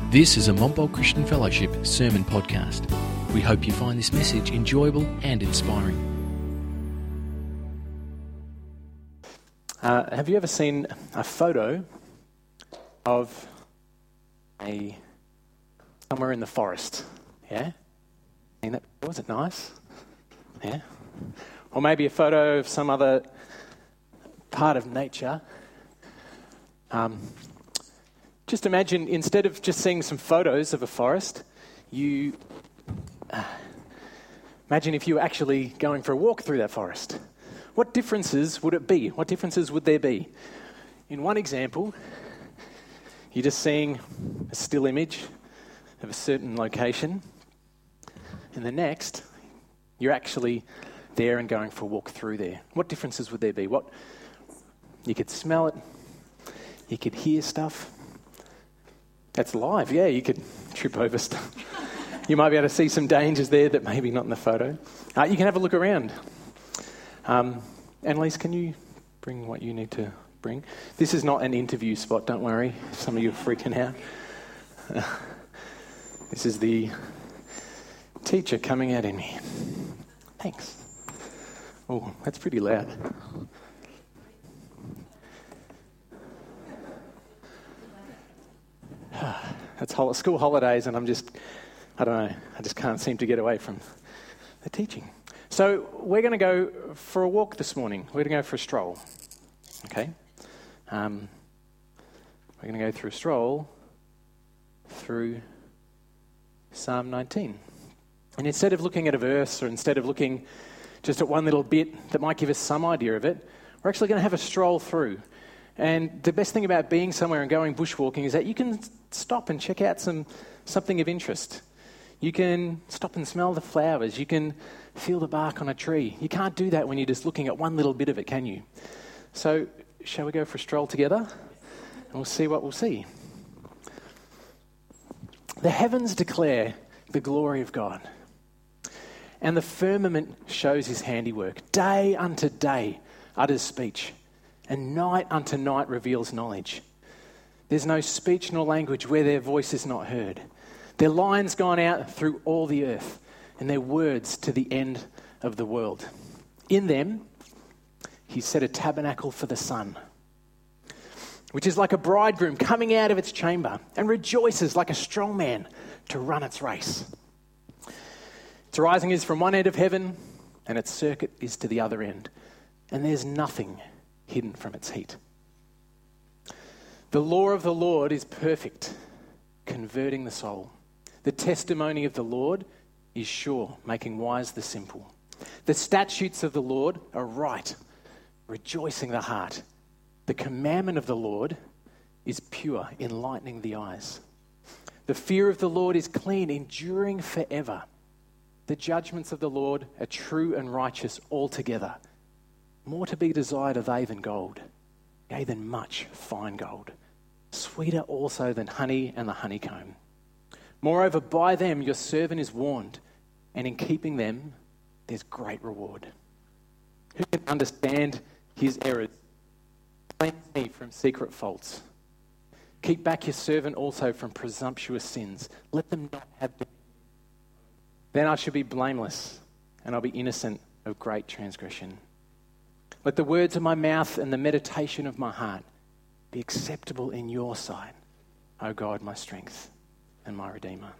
This is a Montbult Christian Fellowship sermon podcast. We hope you find this message enjoyable and inspiring. Have you ever seen a photo of somewhere in the forest? Yeah? Seen that? Was it nice? Yeah? Or maybe a photo of some other part of nature. Just imagine, instead of just seeing some photos of a forest, you imagine if you were actually going for a walk through that forest. What differences would it be? What differences would there be? In one example, you're just seeing a still image of a certain location. In the next, you're actually there and going for a walk through there. What differences would there be? You could smell it. You could hear stuff. That's live, yeah, you could trip over stuff. You might be able to see some dangers there that maybe not in the photo. You can have a look around. Annalise, can you bring what you need to bring? This is not an interview spot, don't worry. Some of you are freaking out. This is the teacher coming out in me. Thanks. Oh, that's pretty loud. It's school holidays and I just can't seem to get away from the teaching. So we're going to go for a walk this morning. We're going to go for a stroll, okay? We're going to go through a stroll through Psalm 19. And instead of looking at a verse or instead of looking just at one little bit that might give us some idea of it, we're actually going to have a stroll through. And the best thing about being somewhere and going bushwalking is that you can stop and check out something of interest. You can stop and smell the flowers. You can feel the bark on a tree. You can't do that when you're just looking at one little bit of it, can you? So, shall we go for a stroll together? And we'll see what we'll see. The heavens declare the glory of God, and the firmament shows his handiwork. Day unto day utters speech, and night unto night reveals knowledge. There's no speech nor language where their voice is not heard. Their line's gone out through all the earth, and their words to the end of the world. In them, he set a tabernacle for the sun, which is like a bridegroom coming out of its chamber, and rejoices like a strong man to run its race. Its rising is from one end of heaven, and its circuit is to the other end, and there's nothing hidden from its heat. The law of the Lord is perfect, converting the soul. The testimony of the Lord is sure, making wise the simple. The statutes of the Lord are right, rejoicing the heart. The commandment of the Lord is pure, enlightening the eyes. The fear of the Lord is clean, enduring forever. The judgments of the Lord are true and righteous altogether. More to be desired are they than gold, yea, than much fine gold. Sweeter also than honey and the honeycomb. Moreover, by them your servant is warned, and in keeping them there's great reward. Who can understand his errors? Cleanse me from secret faults. Keep back your servant also from presumptuous sins. Let them not have dominion. Then I shall be blameless, and I'll be innocent of great transgression. Let the words of my mouth and the meditation of my heart be acceptable in your sight, O God, my strength and my Redeemer.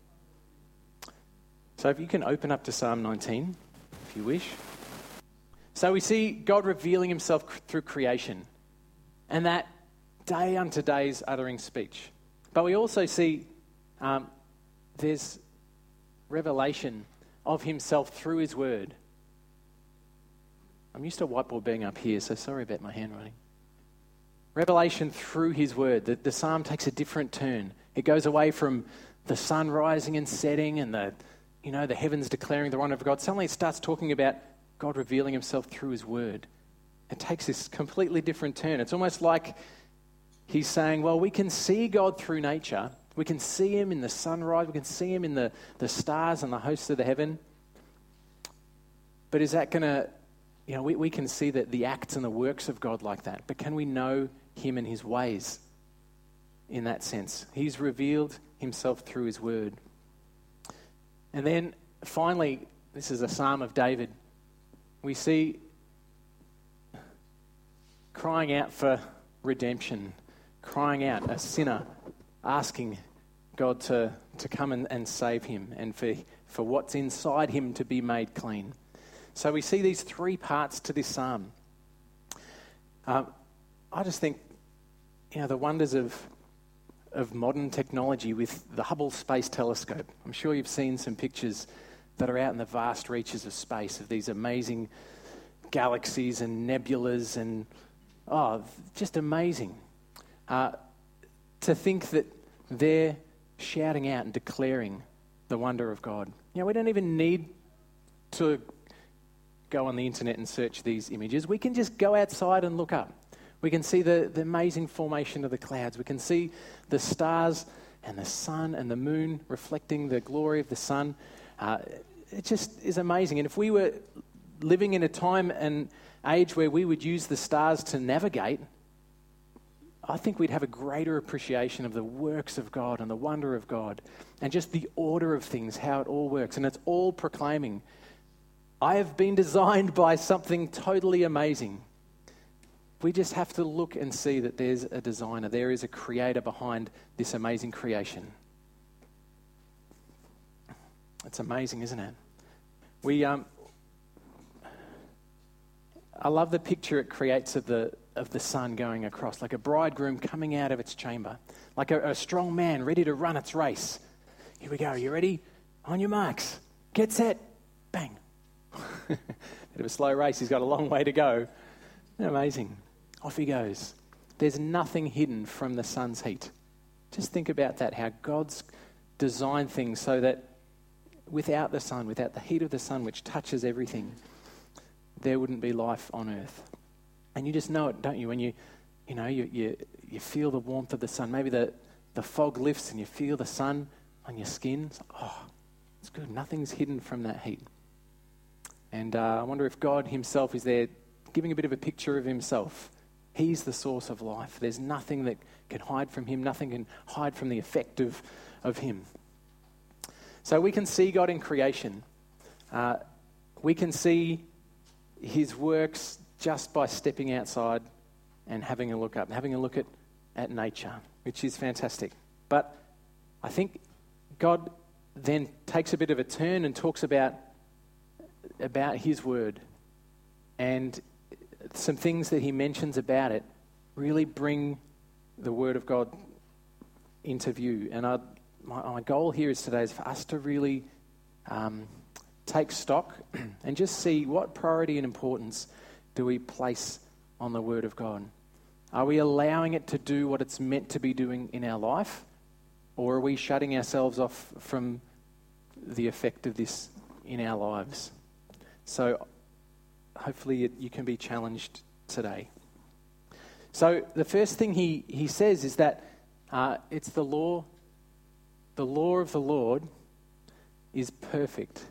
So if you can open up to Psalm 19, if you wish. So we see God revealing himself through creation, and that day unto day is uttering speech. But we also see there's revelation of himself through his word. I'm used to a whiteboard being up here, so sorry about my handwriting. Revelation through his word. The psalm takes a different turn. It goes away from the sun rising and setting and the heavens declaring the wonder of God. Suddenly it starts talking about God revealing himself through his word. It takes this completely different turn. It's almost like he's saying, well, we can see God through nature. We can see him in the sunrise. We can see him in the stars and the hosts of the heaven. But is that going to, we can see that the acts and the works of God like that. But can we know him and his ways in that sense? He's revealed himself through his word. And then finally, this is a Psalm of David. We see crying out for redemption, crying out, a sinner asking God to come and save him, and for what's inside him to be made clean. So we see these three parts to this psalm. I just think, the wonders of modern technology with the Hubble Space Telescope. I'm sure you've seen some pictures that are out in the vast reaches of space of these amazing galaxies and nebulas and, just amazing. To think that they're shouting out and declaring the wonder of God. We don't even need to go on the internet and search these images. We can just go outside and look up. We can see the amazing formation of the clouds. We can see the stars and the sun and the moon reflecting the glory of the sun. It just is amazing. And if we were living in a time and age where we would use the stars to navigate, I think we'd have a greater appreciation of the works of God and the wonder of God and just the order of things, how it all works. And it's all proclaiming, I have been designed by something totally amazing. We just have to look and see that there's a designer, there is a creator behind this amazing creation. It's amazing, isn't it? I love the picture it creates of the sun going across, like a bridegroom coming out of its chamber, like a strong man ready to run its race. Here we go. You ready? On your marks. Get set. Bang. Bit of a slow race. He's got a long way to go. Amazing. Off he goes. There's nothing hidden from the sun's heat. Just think about that, how God's designed things so that without the sun, without the heat of the sun, which touches everything, there wouldn't be life on earth. And you just know it, don't you? When you feel the warmth of the sun. Maybe the fog lifts and you feel the sun on your skin. It's good. Nothing's hidden from that heat. And I wonder if God himself is there giving a bit of a picture of himself. He's the source of life. There's nothing that can hide from him. Nothing can hide from the effect of him. So we can see God in creation. We can see his works just by stepping outside and having a look up, having a look at nature, which is fantastic. But I think God then takes a bit of a turn and talks about his word. And some things that he mentions about it really bring the word of God into view. And my goal here today is for us to really take stock and just see what priority and importance do we place on the word of God. Are we allowing it to do what it's meant to be doing in our life? Or are we shutting ourselves off from the effect of this in our lives? So hopefully you can be challenged today. So the first thing he says is that it's the law of the Lord is perfect.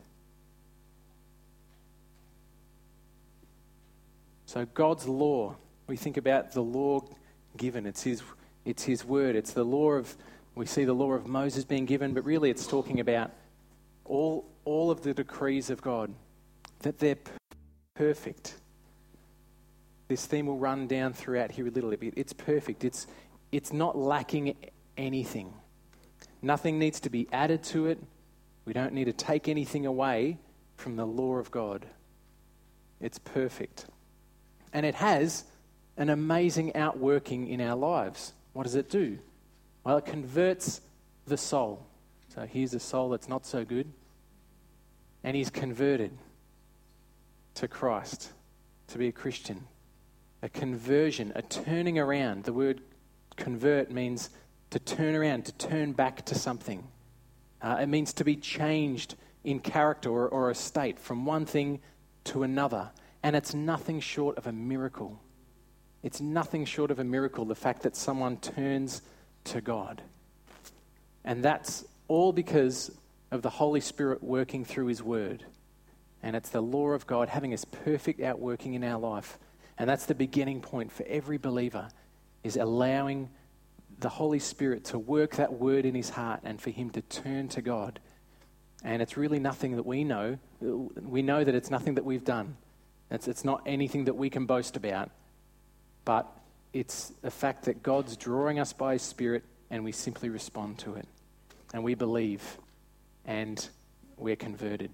So God's law, we think about the law given. It's his word. It's the law we see the law of Moses being given, but really it's talking about all of the decrees of God, that they're perfect. This theme will run down throughout here a little bit. It's perfect. It's not lacking anything. Nothing needs to be added to it. We don't need to take anything away from the law of God. It's perfect. And it has an amazing outworking in our lives. What does it do? Well, it converts the soul. So here's a soul that's not so good, and he's converted to Christ, to be a Christian. A conversion, a turning around. The word convert means to turn around, to turn back to something. It means to be changed in character or a state from one thing to another. And it's nothing short of a miracle. It's nothing short of a miracle, the fact that someone turns to God. And that's all because of the Holy Spirit working through his word. And it's the law of God having its perfect outworking in our life. And that's the beginning point for every believer, is allowing the Holy Spirit to work that word in his heart and for him to turn to God. And it's really nothing that we know. We know that it's nothing that we've done. It's not anything that we can boast about. But it's the fact that God's drawing us by his Spirit and we simply respond to it. And we believe and we're converted.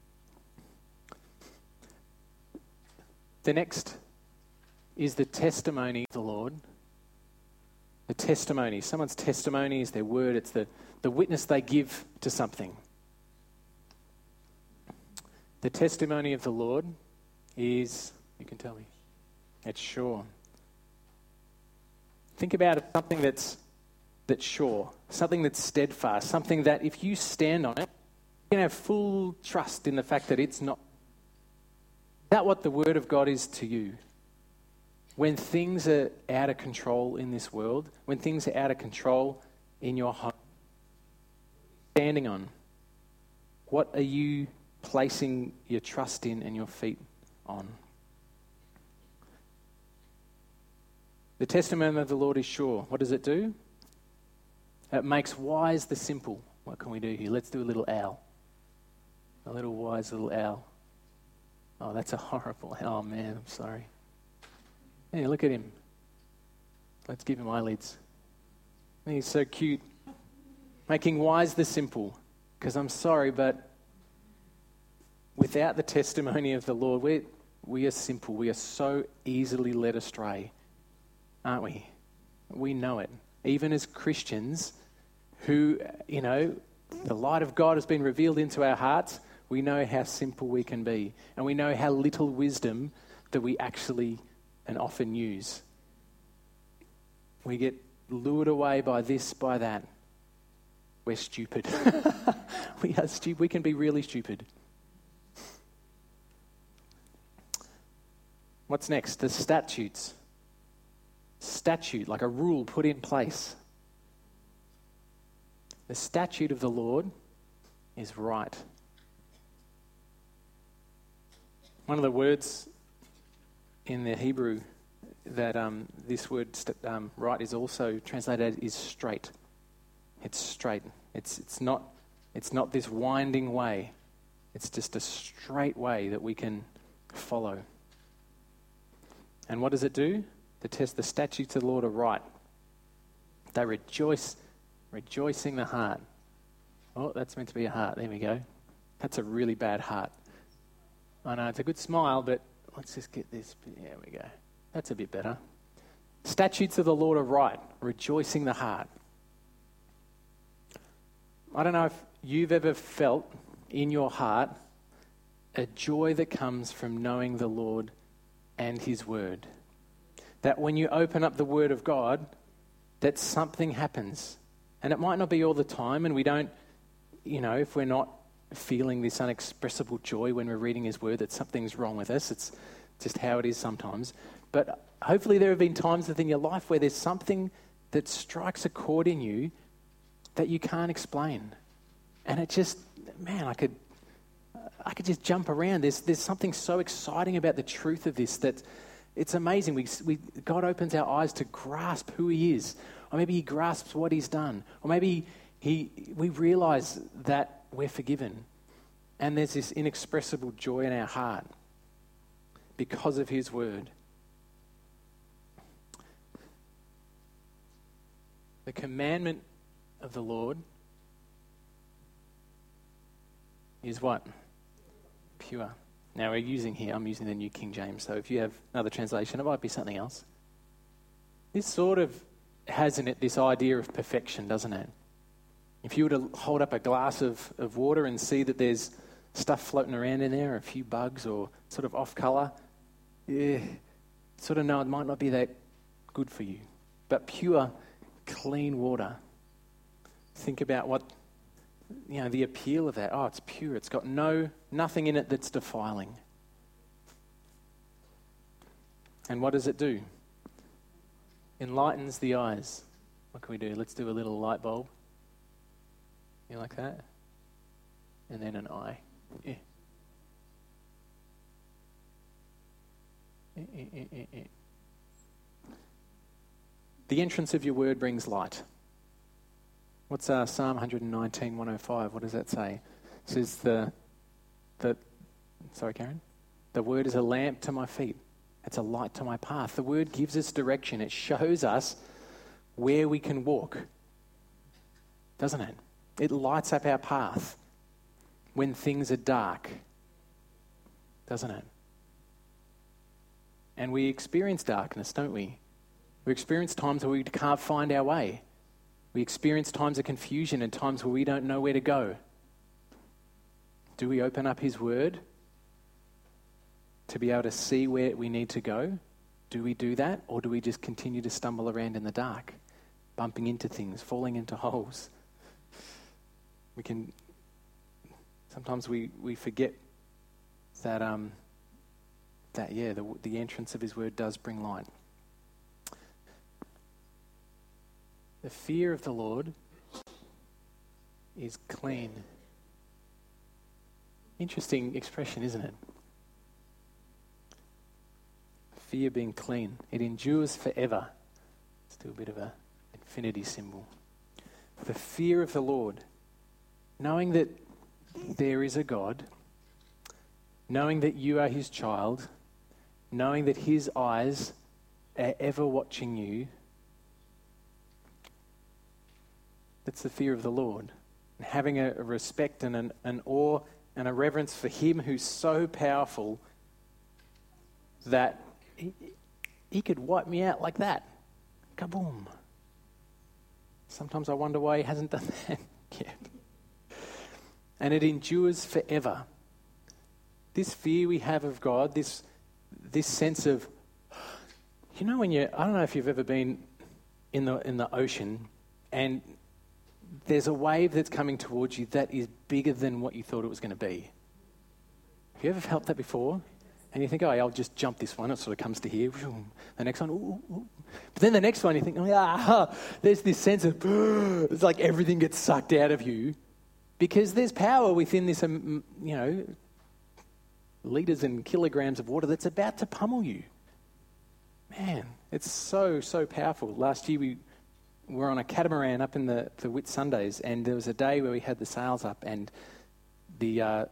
The next is the testimony of the Lord. The testimony. Someone's testimony is their word. It's the witness they give to something. The testimony of the Lord is, you can tell me, it's sure. Think about it, something that's sure, something that's steadfast, something that if you stand on it, you can have full trust in the fact that it's not. Is that what the word of God is to you? When things are out of control in this world, when things are out of control in your home, standing on, what are you placing your trust in and your feet on? The testimony of the Lord is sure. What does it do? It makes wise the simple. What can we do here? Let's do a little owl. A little wise little owl. Oh, that's a horrible. Oh man, I'm sorry. Yeah, look at him. Let's give him eyelids. He's so cute. Making wise the simple. Because I'm sorry, but without the testimony of the Lord, we are simple. We are so easily led astray, aren't we? We know it. Even as Christians who, the light of God has been revealed into our hearts, we know how simple we can be. And we know how little wisdom that we actually and often use. We get lured away by this, by that. We're stupid. We are stupid. We can be really stupid. What's next? The statutes. Statute, like a rule put in place. The statute of the Lord is right. One of the words in the Hebrew that this word right is also translated is straight. It's straight. It's not this winding way. It's just a straight way that we can follow. And what does it do? The statutes of the Lord are right. They rejoicing the heart. Oh, that's meant to be a heart. There we go. That's a really bad heart. I know, it's a good smile, but let's just get this. There we go. That's a bit better. Statutes of the Lord are right, rejoicing the heart. I don't know if you've ever felt in your heart a joy that comes from knowing the Lord and his word. That when you open up the word of God, that something happens. And it might not be all the time, and we don't, if we're not feeling this unexpressible joy when we're reading his word, that something's wrong with us. It's just how it is sometimes. But hopefully there have been times within your life where there's something that strikes a chord in you that you can't explain. And it just, man, I could just jump around. There's something so exciting about the truth of this that it's amazing. God opens our eyes to grasp who he is. Or maybe he grasps what he's done. Or maybe we realize that we're forgiven. And there's this inexpressible joy in our heart because of his word. The commandment of the Lord is what? Pure. Now I'm using the New King James, so if you have another translation, it might be something else. This sort of has in it this idea of perfection, doesn't it? If you were to hold up a glass of water and see that there's stuff floating around in there, a few bugs or sort of off colour, sort of know it might not be that good for you. But pure, clean water. Think about what, the appeal of that. Oh, it's pure. It's got nothing in it that's defiling. And what does it do? Enlightens the eyes. What can we do? Let's do a little light bulb. You like that? And then an eye. Yeah. The entrance of your word brings light. What's Psalm 119, 105? What does that say? It says sorry, Karen? The word is a lamp to my feet. It's a light to my path. The word gives us direction. It shows us where we can walk, doesn't it? It lights up our path when things are dark, doesn't it? And we experience darkness, don't we? We experience times where we can't find our way. We experience times of confusion and times where we don't know where to go. Do we open up his word to be able to see where we need to go? Do we do that? Or do we just continue to stumble around in the dark, bumping into things, falling into holes? Sometimes we forget that, the entrance of his word does bring light. The fear of the Lord is clean. Interesting expression, isn't it? Fear being clean. It endures forever. Let's do a bit of an infinity symbol. The fear of the Lord. Knowing that there is a God. Knowing that you are his child. Knowing that his eyes are ever watching you. That's the fear of the Lord. And having a respect and an awe and a reverence for him who's so powerful that he could wipe me out like that. Kaboom. Sometimes I wonder why he hasn't done that yet. And it endures forever. This fear we have of God, this sense of, I don't know if you've ever been in the ocean and there's a wave that's coming towards you that is bigger than what you thought it was going to be. Have you ever felt that before? And you think, I'll just jump this one. It sort of comes to here. The next one, ooh, ooh. But then the next one, you think, there's this sense of, it's like everything gets sucked out of you because there's power within this, liters and kilograms of water that's about to pummel you. Man, it's so, so powerful. Last year we were on a catamaran up in the Whitsundays, and there was a day where we had the sails up, and the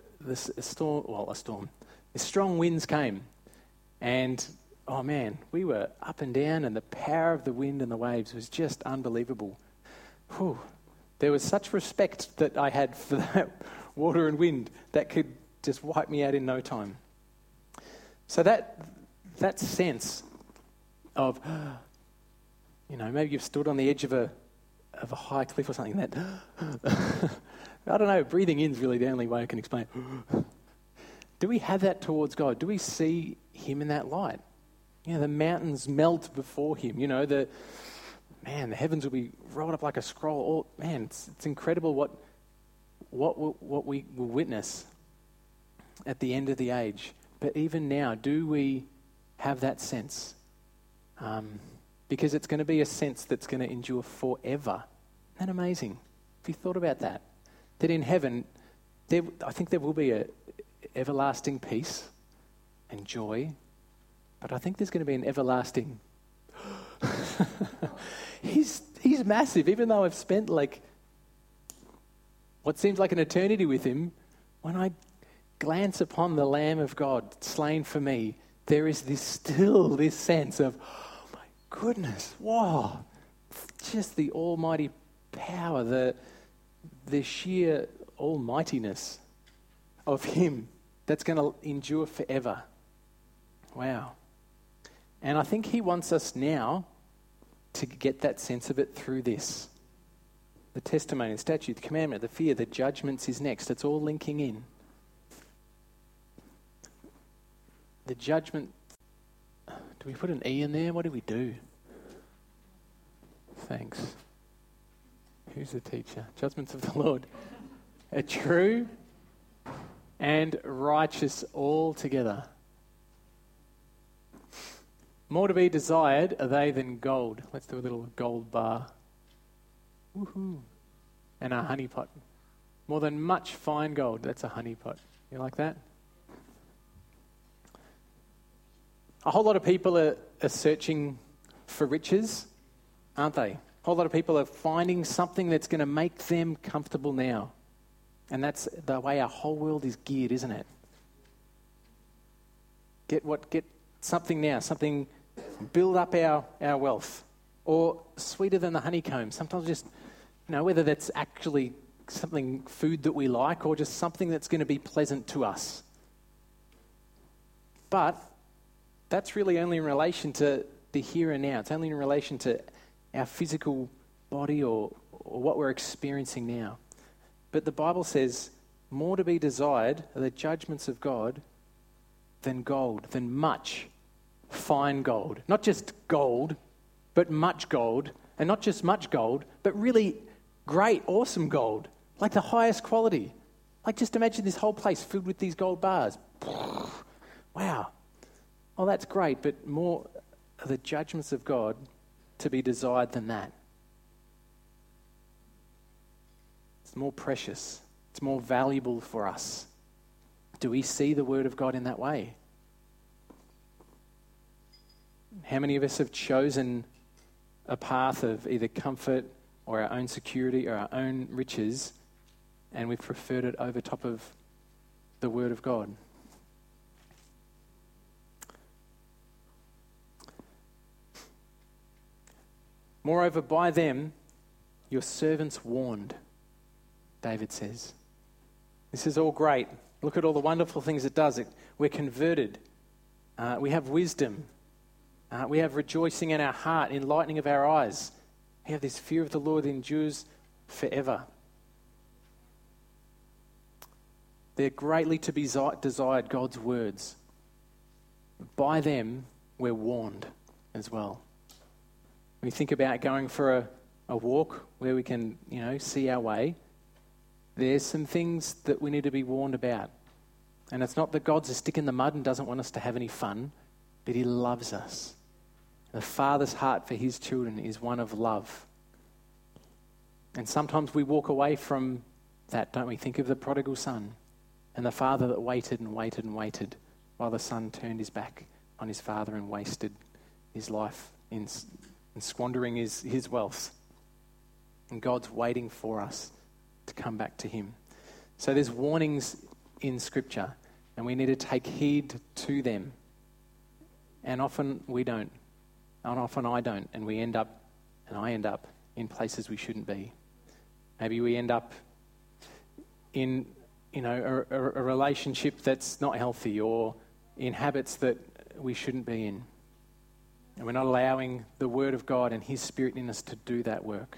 strong winds came, and we were up and down, and the power of the wind and the waves was just unbelievable. Whew. There was such respect that I had for that water and wind that could just wipe me out in no time. So that sense of, maybe you've stood on the edge of a high cliff or something. That I don't know. Breathing in is really the only way I can explain it. Do we have that towards God? Do we see him in that light? The mountains melt before him. The heavens will be rolled up like a scroll. It's incredible what we will witness at the end of the age. But even now, do we have that sense? Because it's going to be a sense that's going to endure forever. Isn't that amazing? Have you thought about that? That in heaven, I think there will be a everlasting peace and joy, but I think there's going to be an everlasting... He's massive. Even though I've spent what seems like an eternity with him, when I glance upon the Lamb of God slain for me, there is this sense of, oh my goodness, wow, just the almighty power, the sheer almightiness of him that's going to endure forever. Wow. And I think he wants us now to get that sense of it through this. The testimony, the statute, the commandment, the fear, the judgments is next. It's all linking in. The judgment, do we put an E in there? What do we do? Thanks. Who's the teacher? Judgments of the Lord are true and righteous altogether. More to be desired are they than gold. Let's do a little gold bar. Woohoo. And a honey pot. More than much fine gold. That's a honey pot. You like that? A whole lot of people are searching for riches aren't they? A whole lot of people are finding something that's going to make them comfortable now. And that's the way our whole world is geared, isn't it? Get something now, something, build up our wealth. Or sweeter than the honeycomb. Sometimes just, whether that's actually something, food that we like, or just something that's going to be pleasant to us. But that's really only in relation to the here and now. It's only in relation to our physical body or what we're experiencing now. But the Bible says, more to be desired are the judgments of God than gold, than much fine gold. Not just gold, but much gold. And not just much gold, but really great, awesome gold. Like the highest quality. Like just imagine this whole place filled with these gold bars. Wow. Oh, that's great, but more are the judgments of God to be desired than that. It's more precious. It's more valuable for us. Do we see the Word of God in that way? How many of us have chosen a path of either comfort or our own security or our own riches, and we've preferred it over top of the Word of God? Moreover, by them your servants warned, David says. This is all great. Look at all the wonderful things it does. We're converted. We have wisdom. We have rejoicing in our heart, enlightening of our eyes. We have this fear of the Lord that endures forever. They're greatly to be desired, God's words. By them, we're warned as well. We think about going for a walk where we can, see our way. There's some things that we need to be warned about. And it's not that God's a stick in the mud and doesn't want us to have any fun, but he loves us. The Father's heart for his children is one of love. And sometimes we walk away from that, don't we? Think of the prodigal son and the father that waited and waited and waited while the son turned his back on his father and wasted his life in squandering his wealth. And God's waiting for us to come back to him. So there's warnings in Scripture, and we need to take heed to them. And often we don't. And often I don't. And I end up in places we shouldn't be. Maybe we end up in a relationship that's not healthy, or in habits that we shouldn't be in. And we're not allowing the Word of God and his Spirit in us to do that work.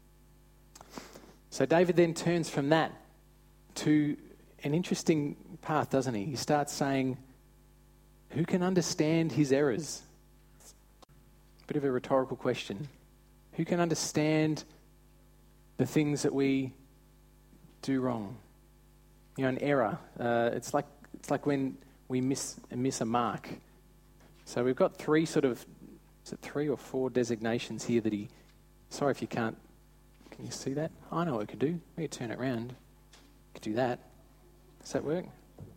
So David then turns from that to an interesting path, doesn't he? He starts saying, who can understand his errors? Bit of a rhetorical question. Who can understand the things that we do wrong? An error. It's like when we miss a mark. So we've got three or four designations here that he... Sorry if you can't... Can you see that? I know what we could do. We could turn it around. We could do that. Does that work?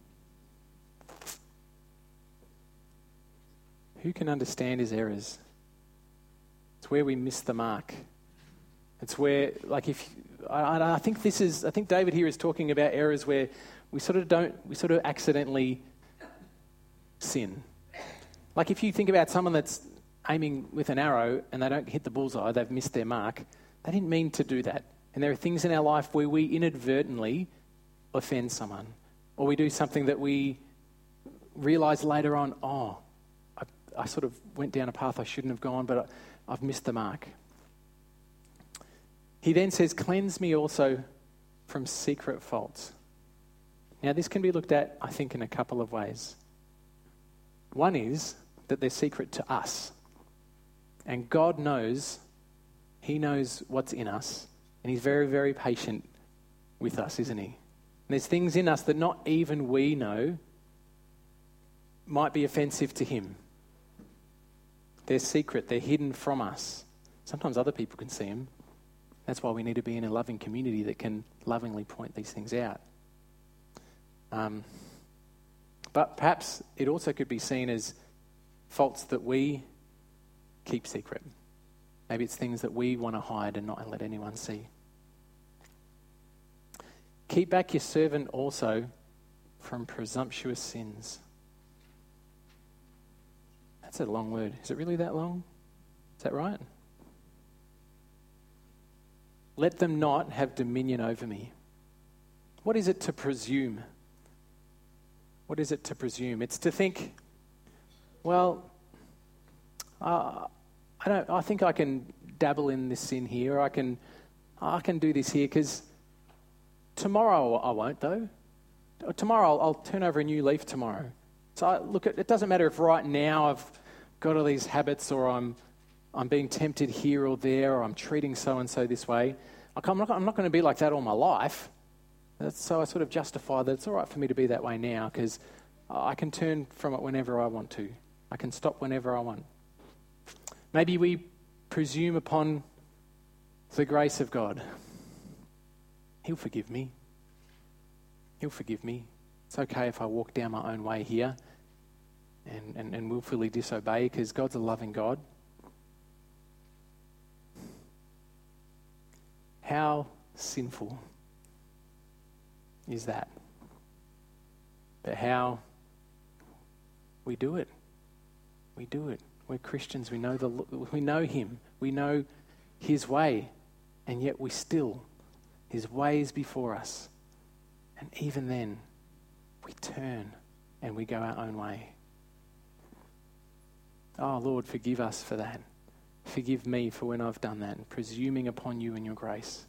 Who can understand his errors? It's where we miss the mark. It's where, I think David here is talking about errors where we sort of accidentally sin. Like if you think about someone that's aiming with an arrow and they don't hit the bullseye, they've missed their mark. They didn't mean to do that. And there are things in our life where we inadvertently offend someone, or we do something that we realise later on, I sort of went down a path I shouldn't have gone, but I've missed the mark. He then says, cleanse me also from secret faults. Now this can be looked at, I think, in a couple of ways. One is that they're secret to us. And God knows, he knows what's in us. And he's very, very patient with us, isn't he? And there's things in us that not even we know might be offensive to him. They're secret, they're hidden from us. Sometimes other people can see them. That's why we need to be in a loving community that can lovingly point these things out. But perhaps it also could be seen as faults that we keep secret. Maybe it's things that we want to hide and not let anyone see. Keep back your servant also from presumptuous sins. That's a long word. Is it really that long? Is that right? Let them not have dominion over me. What is it to presume? What is it to presume? It's to think, well, I think I can dabble in this sin here. Or I can do this here because tomorrow I won't though. Tomorrow I'll turn over a new leaf tomorrow. So it doesn't matter if right now I've got all these habits or I'm being tempted here or there or I'm treating so-and-so this way. I'm not going to be like that all my life. So I sort of justify that it's all right for me to be that way now because I can turn from it whenever I want to. I can stop whenever I want. Maybe we presume upon the grace of God. He'll forgive me. He'll forgive me. It's okay if I walk down my own way here and willfully disobey because God's a loving God. How sinful is that? But how we do it. We do it. We're Christians. We know Him. We know His way. And yet His way is before us. And even then, we turn and we go our own way. Oh, Lord, forgive us for that. Forgive me for when I've done that and presuming upon you and your grace.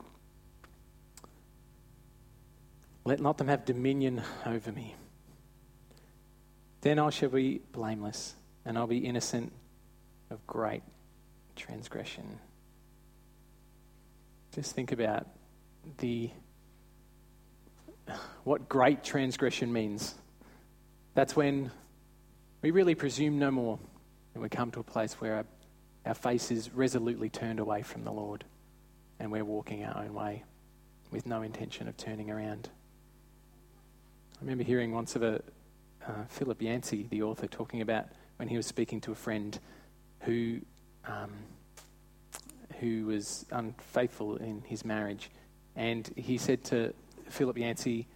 Let not them have dominion over me. Then I shall be blameless and I'll be innocent of great transgression. Just think about what great transgression means. That's when we really presume no more and we come to a place where our face is resolutely turned away from the Lord and we're walking our own way with no intention of turning around. I remember hearing once of Philip Yancey, the author, talking about when he was speaking to a friend who was unfaithful in his marriage. And he said to Philip Yancey,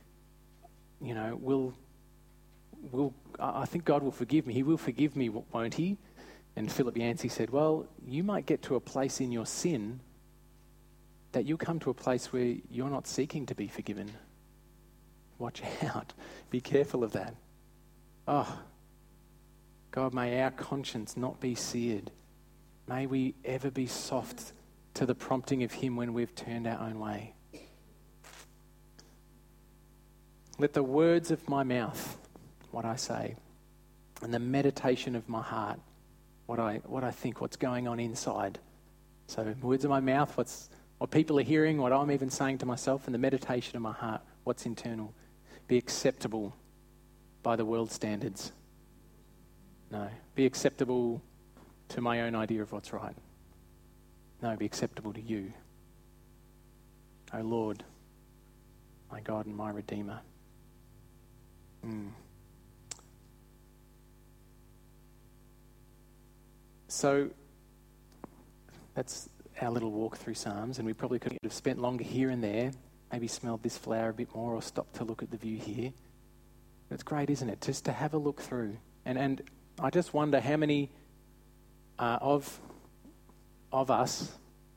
I think God will forgive me. He will forgive me, won't he? And Philip Yancey said, well, you might get to a place in your sin that you'll come to a place where you're not seeking to be forgiven. Watch out. Be careful of that. Oh, God, may our conscience not be seared. May we ever be soft to the prompting of Him when we've turned our own way. Let the words of my mouth, what I say, and the meditation of my heart, what I think, what's going on inside. So words of my mouth, what people are hearing, what I'm even saying to myself, and the meditation of my heart, what's internal, be acceptable by the world's standards. No, be acceptable to my own idea of what's right. No, be acceptable to you. O Lord, my God and my Redeemer. So that's our little walk through Psalms, and we probably could have spent longer here and there, maybe smelled this flower a bit more or stopped to look at the view here. But it's great, isn't it, just to have a look through. And I just wonder how many of us,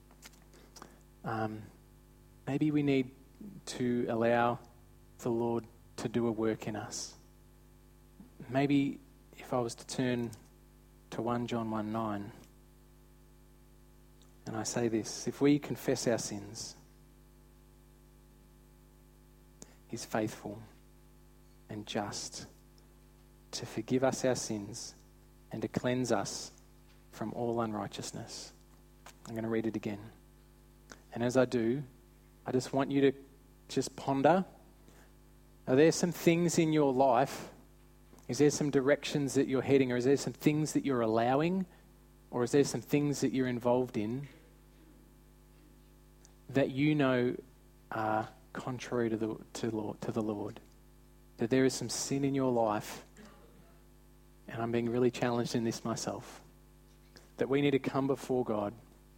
maybe we need to allow the Lord to do a work in us. Maybe if I was to turn to 1 John 1:9, and I say this, if we confess our sins, He's faithful and just to forgive us our sins and to cleanse us from all unrighteousness. I'm going to read it again. And as I do, I just want you to just ponder, are there some things in your life, is there some directions that you're heading, or is there some things that you're allowing, or is there some things that you're involved in that you know are contrary to the Lord? That there is some sin in your life, and I'm being really challenged in this myself, that we need to come before God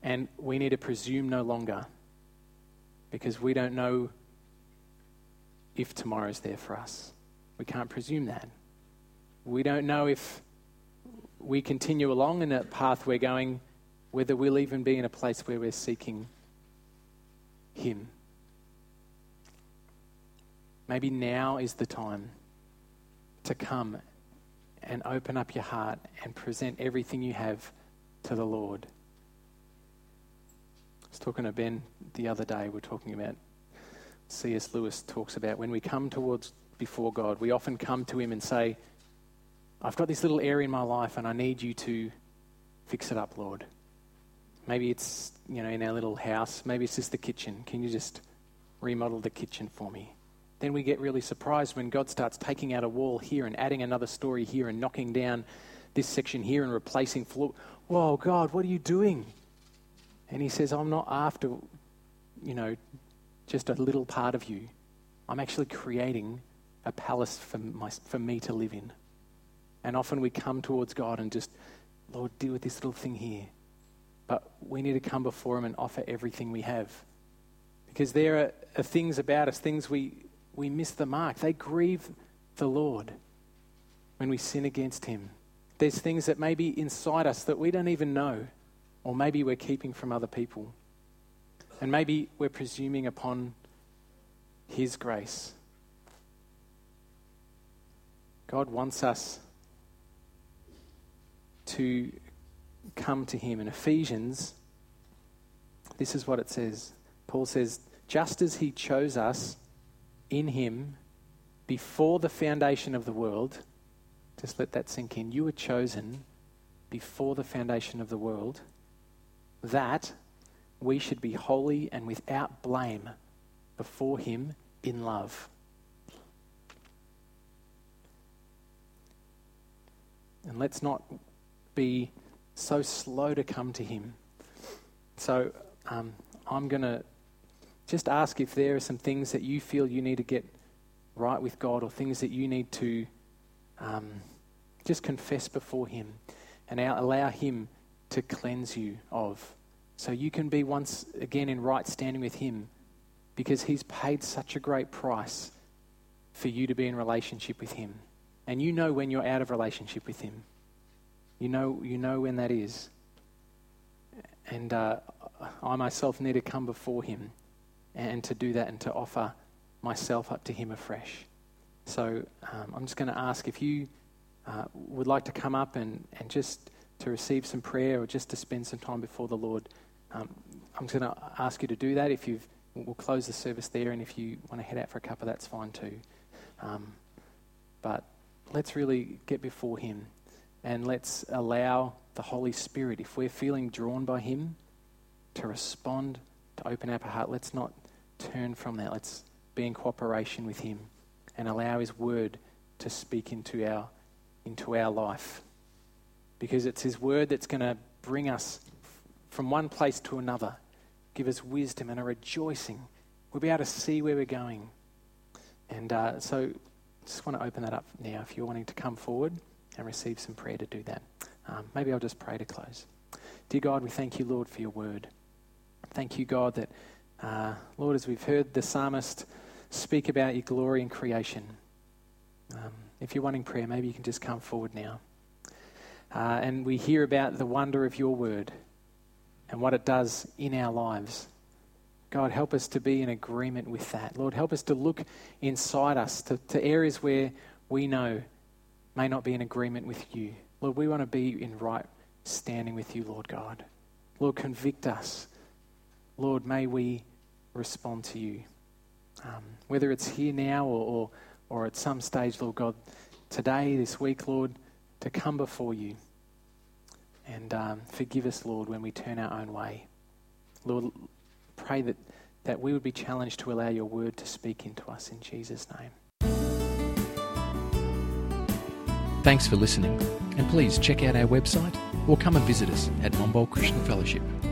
And we need to presume no longer, because we don't know if tomorrow's there for us. We can't presume that. We don't know if we continue along in a path we're going, whether we'll even be in a place where we're seeking Him. Maybe now is the time to come and open up your heart and present everything you have to the Lord. I was talking to Ben the other day, we're talking about, C.S. Lewis talks about when we come before God, we often come to Him and say, I've got this little area in my life and I need you to fix it up, Lord. Maybe it's, in our little house, maybe it's just the kitchen. Can you just remodel the kitchen for me? Then we get really surprised when God starts taking out a wall here and adding another story here and knocking down this section here and replacing floor. Whoa, God, what are you doing? And He says, I'm not after, just a little part of you. I'm actually creating a palace for me to live in. And often we come towards God and just, Lord, deal with this little thing here. But we need to come before Him and offer everything we have. Because there are things about us, things we miss the mark. They grieve the Lord when we sin against Him. There's things that may be inside us that we don't even know, or maybe we're keeping from other people. And maybe we're presuming upon His grace. God wants us to come to Him. In Ephesians, this is what it says. Paul says, just as He chose us in Him before the foundation of the world, just let that sink in. You were chosen before the foundation of the world, that we should be holy and without blame before Him in love. And let's not be so slow to come to Him. So I'm going to just ask if there are some things that you feel you need to get right with God, or things that you need to just confess before Him and allow Him to cleanse you of, so you can be once again in right standing with Him, because He's paid such a great price for you to be in relationship with Him. And you know when you're out of relationship with Him. You know when that is. And I myself need to come before Him and to do that and to offer myself up to Him afresh. So I'm just going to ask if you would like to come up and just to receive some prayer, or just to spend some time before the Lord. I'm just going to ask you to do that. We'll close the service there, and if you want to head out for a cuppa, that's fine too. But let's really get before Him, and let's allow the Holy Spirit, if we're feeling drawn by Him, to respond, to open up our heart. Let's not turn from that. Let's be in cooperation with Him and allow His word to speak into our life. Because it's His word that's going to bring us from one place to another, give us wisdom and a rejoicing. We'll be able to see where we're going. And so just want to open that up now if you're wanting to come forward and receive some prayer to do that. Maybe I'll just pray to close. Dear God, we thank You, Lord, for Your word. Thank You, God, that, Lord, as we've heard the psalmist speak about Your glory in creation, if you're wanting prayer, maybe you can just come forward now. And we hear about the wonder of Your word and what it does in our lives. God, help us to be in agreement with that. Lord, help us to look inside us to areas where we know may not be in agreement with You. Lord, we want to be in right standing with You, Lord God. Lord, convict us. Lord, may we respond to You. Whether it's here now or at some stage, Lord God, today, this week, Lord, to come before You. And forgive us, Lord, when we turn our own way. Lord, pray that we would be challenged to allow Your word to speak into us in Jesus' name. Thanks for listening, and please check out our website or come and visit us at Monbulk Christian Fellowship.